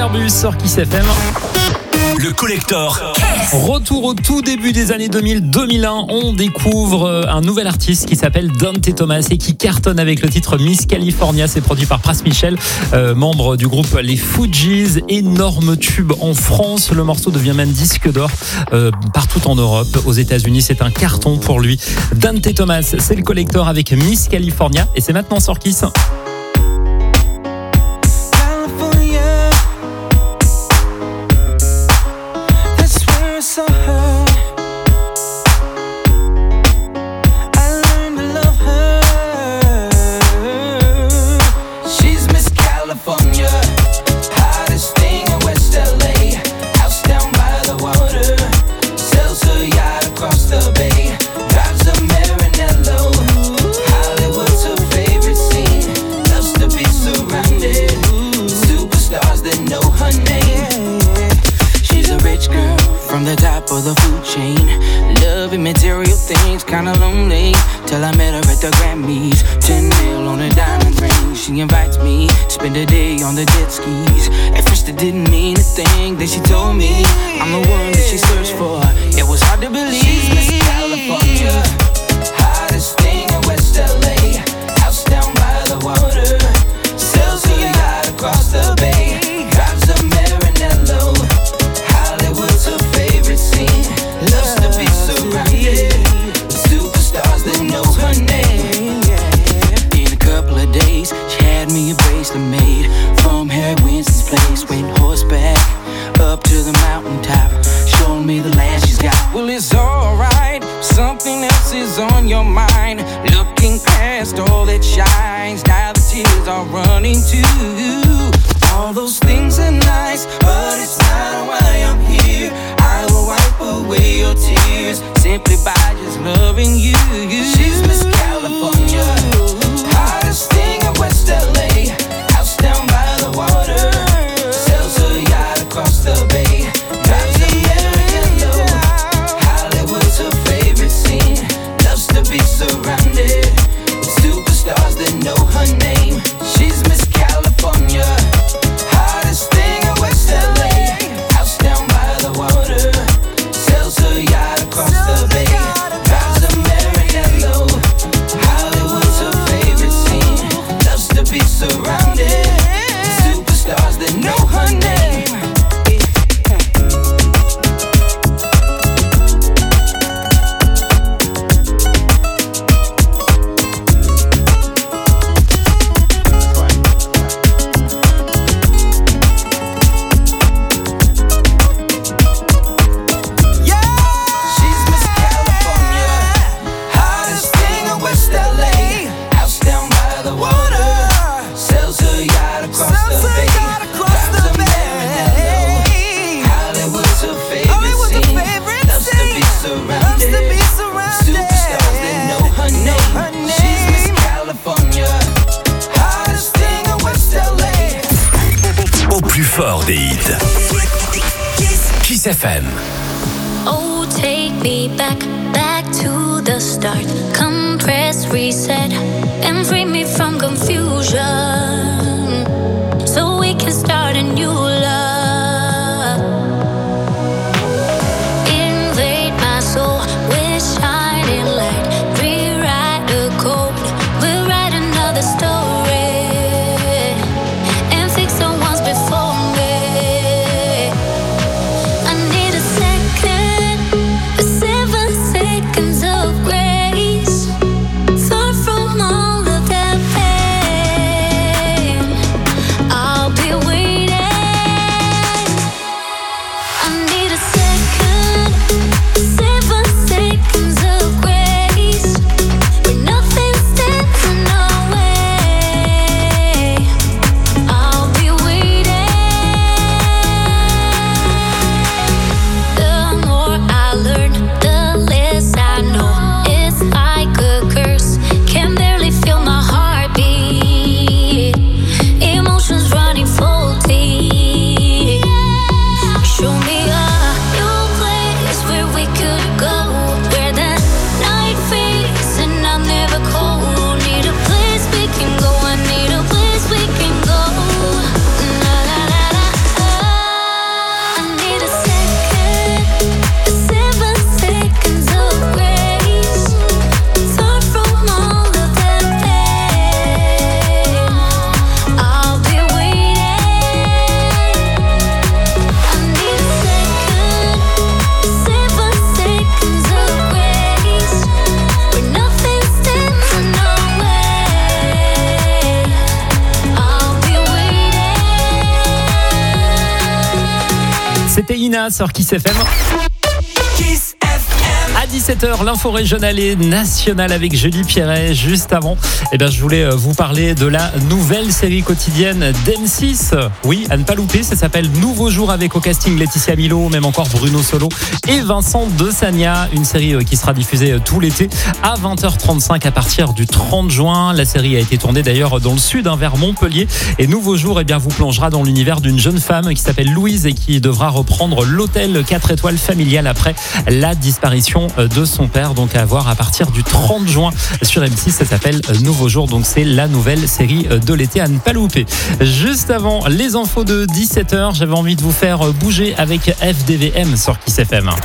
Speaker 12: Airbus sur Kiss F M.
Speaker 7: Le collector.
Speaker 12: Retour au tout début des années deux mille deux mille un, on découvre un nouvel artiste qui s'appelle Dante Thomas et qui cartonne avec le titre Miss California. C'est produit par Pras Michel, euh, membre du groupe Les Fugees. Énorme tube en France, le morceau devient même disque d'or euh, partout en Europe. Aux États-Unis, c'est un carton pour lui. Dante Thomas, c'est le collector avec Miss California et c'est maintenant sur Kiss.
Speaker 2: Saw her, I learned to love her. She's Miss California, hottest thing in West L A. House down by the water, sells her yacht across the bay. Drives a Maranello, Hollywood's her favorite scene. Loves to be surrounded with superstars that know her name. She's a rich girl from the top of the food chain. Loving material things, kinda lonely. Till I met her at the Grammys. Ten mil on a diamond ring. She invites me to spend a day on the jet skis. At first it didn't mean a thing. Then she told me I'm the one that she searched for. It was hard to believe. She's Miss California, hottest thing in West L A. House down by the water, sells her yacht across the bay. Drives a Maranello, Hollywood's her favorite scene. Loves to be surrounded with superstars that know her name. In a couple of days, she had me a bracelet made from Harry Winston's place. Went horseback up to the mountaintop, showing me the land she's got. Well, it's alright, something else is on your mind. Looking past all that shines, now the tears are running too. All those things are nice, but it's not why I'm here. I will wipe away your tears simply by just loving you. She's Miss California, hottest thing in West L A. House down by the water, sells her yacht across the bay. Drives a Maranello, Hollywood's her favorite scene. Loves to be surrounded with superstars that know her name. She's Miss California, hottest thing in West L A. House down by the water, sells her yacht across the bay. Drives a Maranello, Hollywood's her favorite scene. Loves to be surrounded with superstars that know her name.
Speaker 7: Au plus fort des hits. Kiss F M.
Speaker 10: Oh, take me back, back to the start. Come press reset and free me from confusion, so we can start a new love. Invade my soul with shining light. Rewrite the code, we'll write another story and fix the ones before me. I need a second, a seven seconds of grace, far from all of that pain.
Speaker 12: Nina sur Kiss F M.
Speaker 9: Kiss F M.
Speaker 12: À dix-sept heures, l'info régionale et nationale avec Julie Pierret. Juste avant, eh bien, je voulais vous parler de la nouvelle série quotidienne d'M six. Oui, à ne pas louper, ça s'appelle Nouveau jour avec au casting Laetitia Milo, même encore Bruno Solo et Vincent De Sagna. Une série qui sera diffusée tout l'été à vingt heures trente-cinq à partir du trente juin. La série a été tournée d'ailleurs dans le sud, hein, vers Montpellier. Et Nouveau jour, eh bien, vous plongera dans l'univers d'une jeune femme qui s'appelle Louise et qui devra reprendre l'hôtel quatre étoiles familial après la disparition de son père. Donc à voir à partir du trente juin sur M six. Ça s'appelle Nouveau jour. Donc c'est la nouvelle série de l'été à ne pas louper. Juste avant les infos de dix-sept heures, j'avais envie de vous faire bouger avec F D V M sur Kiss F M.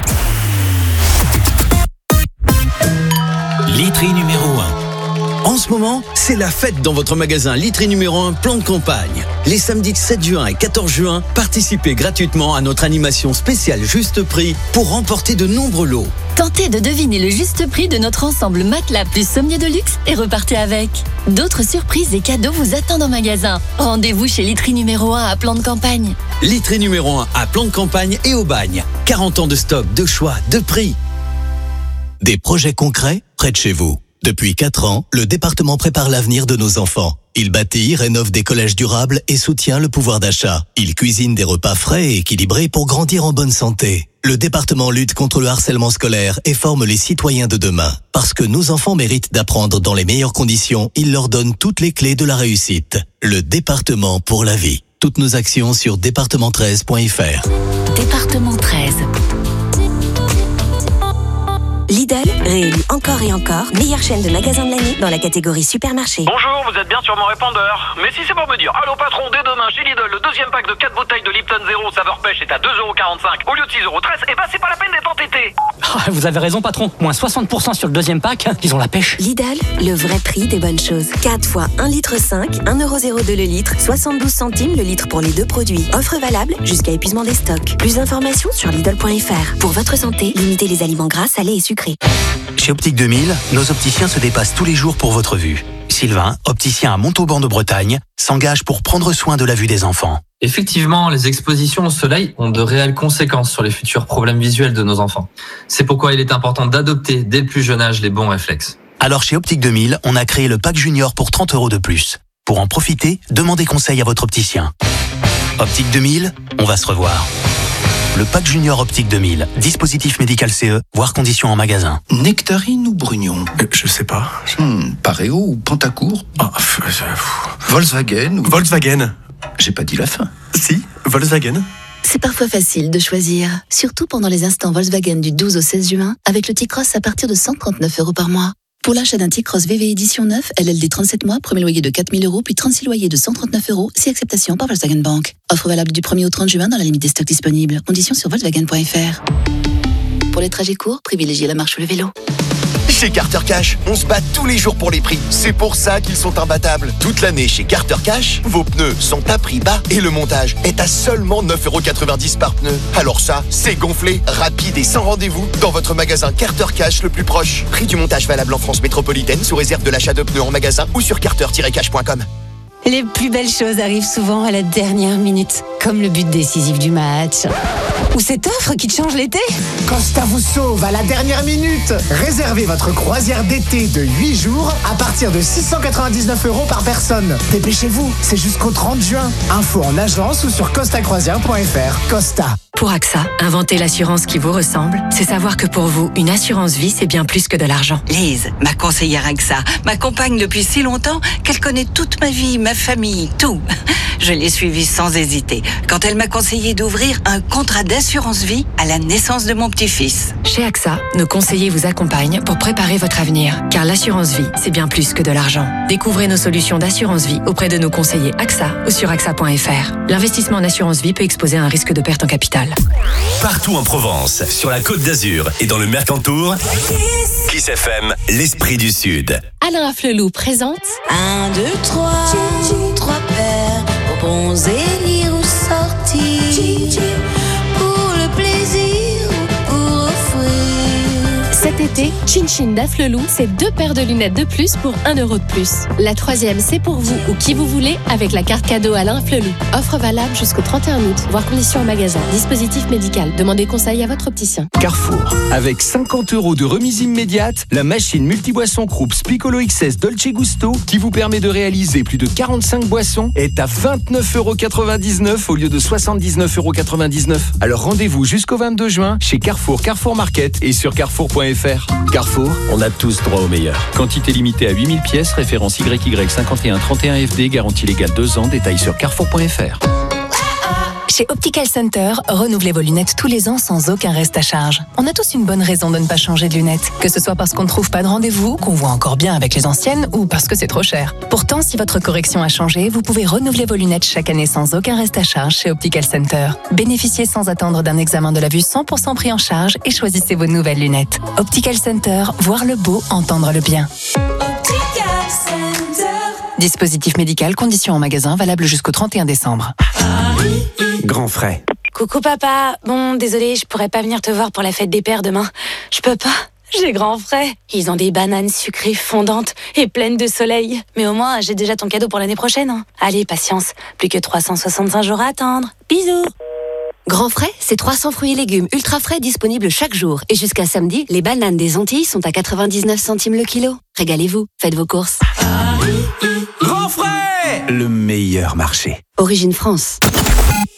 Speaker 13: Literie numéro un. En ce moment, c'est la fête dans votre magasin Literie numéro un plan de campagne. Les samedis sept juin et quatorze juin, participez gratuitement à notre animation spéciale Juste Prix pour remporter de nombreux lots.
Speaker 21: Tentez de deviner le juste prix de notre ensemble matelas plus sommier de luxe et repartez avec. D'autres surprises et cadeaux vous attendent en magasin. Rendez-vous chez Literie numéro un à plan de campagne.
Speaker 13: Literie numéro un à plan de campagne et au bagne. quarante ans de stock, de choix, de prix.
Speaker 15: Des projets concrets près de chez vous. Depuis quatre ans, le département prépare l'avenir de nos enfants. Il bâtit, rénove des collèges durables et soutient le pouvoir d'achat. Il cuisine des repas frais et équilibrés pour grandir en bonne santé. Le département lutte contre le harcèlement scolaire et forme les citoyens de demain. Parce que nos enfants méritent d'apprendre dans les meilleures conditions, il leur donne toutes les clés de la réussite. Le département pour la vie. Toutes nos actions sur département treize point f r.
Speaker 21: Département treize.
Speaker 16: Lidl, réélu encore et encore, meilleure chaîne de magasins de l'année dans la catégorie supermarché.
Speaker 17: Bonjour, vous êtes bien sur mon répondeur. Mais si c'est pour me dire, allô patron, dès demain chez Lidl, le deuxième pack de quatre bouteilles de Lipton Zéro saveur pêche est à deux euros quarante-cinq au lieu de six euros treize, et bah c'est pas la peine d'être entêté.
Speaker 5: Ah, vous avez raison patron, moins soixante pour cent sur le deuxième pack, ils ont la pêche.
Speaker 16: Lidl, le vrai prix des bonnes choses. quatre fois un litre cinq, un euro zéro deux le litre, soixante-douze centimes le litre pour les deux produits. Offre valable jusqu'à épuisement des stocks. Plus d'informations sur Lidl point f r. Pour votre santé, limitez les aliments gras, salés et sucrés.
Speaker 25: Chez Optique deux mille, nos opticiens se dépassent tous les jours pour votre vue. Sylvain, opticien à Montauban de Bretagne, s'engage pour prendre soin de la vue des enfants.
Speaker 26: Effectivement, les expositions au soleil ont de réelles conséquences sur les futurs problèmes visuels de nos enfants. C'est pourquoi il est important d'adopter dès le plus jeune âge les bons réflexes.
Speaker 25: Alors chez Optique deux mille, on a créé le pack junior pour trente euros de plus. Pour en profiter, demandez conseil à votre opticien. Optique deux mille, on va se revoir. Le pack junior Optique deux mille, dispositif médical C E, voire conditions en magasin.
Speaker 27: Nectarine ou Brugnon
Speaker 28: euh, Je sais pas.
Speaker 27: Hmm, Pareo ou Pantacourt
Speaker 28: ah,
Speaker 27: Volkswagen ou...
Speaker 28: Volkswagen.
Speaker 27: J'ai pas dit la fin.
Speaker 28: Si, Volkswagen.
Speaker 29: C'est parfois facile de choisir, surtout pendant les instants Volkswagen du douze au seize juin, avec le T-Cross à partir de cent trente-neuf euros par mois. Pour l'achat d'un T-Cross V V édition neuf, L L D trente-sept mois, premier loyer de quatre mille euros, puis trente-six loyers de cent trente-neuf euros, si acceptation par Volkswagen Bank. Offre valable du premier au trente juin dans la limite des stocks disponibles. Conditions sur volkswagen point f r. Pour les trajets courts, privilégiez la marche ou le vélo.
Speaker 30: Chez Carter Cash, on se bat tous les jours pour les prix. C'est pour ça qu'ils sont imbattables. Toute l'année chez Carter Cash, vos pneus sont à prix bas et le montage est à seulement neuf euros quatre-vingt-dix par pneu. Alors ça, c'est gonflé, rapide et sans rendez-vous dans votre magasin Carter Cash le plus proche. Prix du montage valable en France métropolitaine sous réserve de l'achat de pneus en magasin ou sur carter tiret cash point com.
Speaker 14: Les plus belles choses arrivent souvent à la dernière minute, comme le but décisif du match. Ou cette offre qui te change l'été.
Speaker 31: Costa vous sauve à la dernière minute. Réservez votre croisière d'été de huit jours à partir de six cent quatre-vingt-dix-neuf euros par personne. Dépêchez-vous, c'est jusqu'au trente juin. Info en agence ou sur costa croisière point f r. Costa.
Speaker 22: Pour AXA, inventer l'assurance qui vous ressemble, c'est savoir que pour vous, une assurance vie, c'est bien plus que de l'argent.
Speaker 32: Lise, ma conseillère AXA, m'accompagne depuis si longtemps qu'elle connaît toute ma vie, ma famille, tout. Je l'ai suivie sans hésiter quand elle m'a conseillé d'ouvrir un contrat d'assurance vie à la naissance de mon petit-fils.
Speaker 22: Chez AXA, nos conseillers vous accompagnent pour préparer votre avenir. Car l'assurance vie, c'est bien plus que de l'argent. Découvrez nos solutions d'assurance vie auprès de nos conseillers AXA ou sur axa point f r. L'investissement en assurance vie peut exposer à un risque de perte en capital.
Speaker 7: Partout en Provence, sur la Côte d'Azur et dans le Mercantour, Kiss F M, l'esprit du Sud.
Speaker 21: Alain Afflelou présente
Speaker 10: Un, deux, trois, trois paires pour bronzer, lire ou sortir. Pour le plaisir ou pour offrir.
Speaker 1: Cet été, Chin Chin d'Afflelou, c'est deux paires de lunettes de plus pour un euro de plus. La troisième, c'est pour vous ou qui vous voulez avec la carte cadeau Alain Afflelou. Offre valable jusqu'au trente et un août, voire conditions en magasin. Dispositif médical. Demandez conseil à votre opticien.
Speaker 2: Carrefour. Avec cinquante euros de remise immédiate, la machine multiboisson Krups Piccolo X S Dolce Gusto, qui vous permet de réaliser plus de quarante-cinq boissons, est à vingt-neuf euros quatre-vingt-dix-neuf au lieu de soixante-dix-neuf euros quatre-vingt-dix-neuf. Alors rendez-vous jusqu'au vingt-deux juin chez Carrefour, Carrefour Market et sur carrefour point f r. Carrefour, on a tous droit au meilleur. Quantité limitée à huit mille pièces, référence Y Y cinquante et un trente et un F D, garantie légale deux ans, détail sur carrefour point f r.
Speaker 22: Chez Optical Center, renouvelez vos lunettes tous les ans sans aucun reste à charge. On a tous une bonne raison de ne pas changer de lunettes, que ce soit parce qu'on ne trouve pas de rendez-vous, qu'on voit encore bien avec les anciennes ou parce que c'est trop cher. Pourtant, si votre correction a changé, vous pouvez renouveler vos lunettes chaque année sans aucun reste à charge chez Optical Center. Bénéficiez sans attendre d'un examen de la vue cent pour cent pris en charge et choisissez vos nouvelles lunettes. Optical Center, voir le beau, entendre le bien.
Speaker 9: Optical Center.
Speaker 22: Dispositif médical, conditions en magasin, valable jusqu'au trente et un décembre.
Speaker 3: Grand frais.
Speaker 4: Coucou papa, bon désolé, je pourrais pas venir te voir pour la fête des pères demain. Je peux pas, j'ai grand frais. Ils ont des bananes sucrées fondantes et pleines de soleil. Mais au moins, j'ai déjà ton cadeau pour l'année prochaine. Hein. Allez, patience, plus que trois cent soixante-cinq jours à attendre. Bisous.
Speaker 6: Grand frais, c'est trois cents fruits et légumes ultra frais disponibles chaque jour. Et jusqu'à samedi, les bananes des Antilles sont à quatre-vingt-dix-neuf centimes le kilo. Régalez-vous, faites vos courses.
Speaker 3: Grand frais, le meilleur marché.
Speaker 6: Origine France.